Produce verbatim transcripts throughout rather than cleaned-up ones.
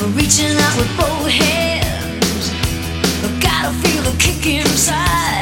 reaching out with both hands. I gotta feel the kick inside.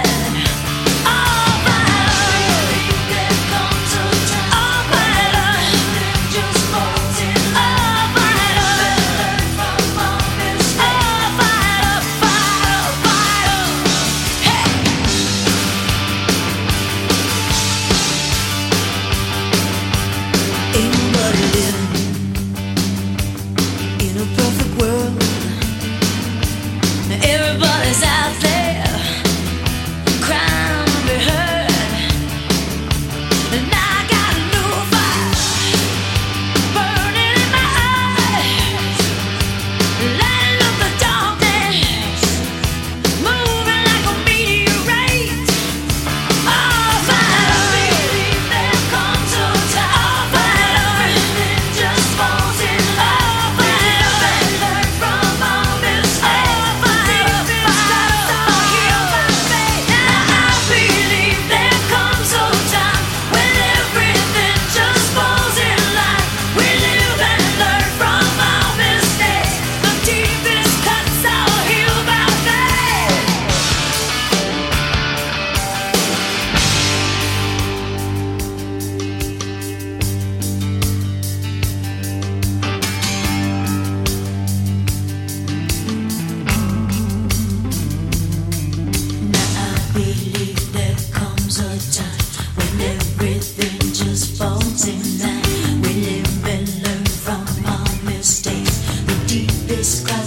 Everybody's out there crying to be heard, and I got a new fire burning in my eyes, lighting up the darkness, moving like a meteorite. Oh, fire! I believe there comes a time. Oh, fire! Everything just falls in love. Oh, fire! Learn from our mistakes. Everything just falls in line. We live and learn from our mistakes. The deepest